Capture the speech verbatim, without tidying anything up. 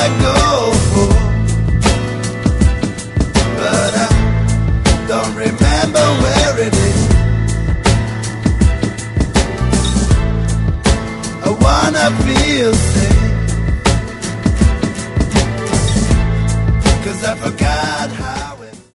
wanna go for, but I don't remember where it is. I wanna feel safe, 'cause I forgot how